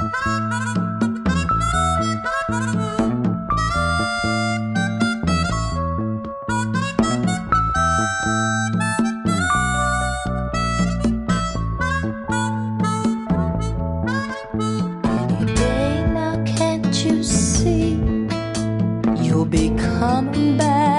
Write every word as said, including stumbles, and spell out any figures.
Hey, now can't you see you'll be coming back?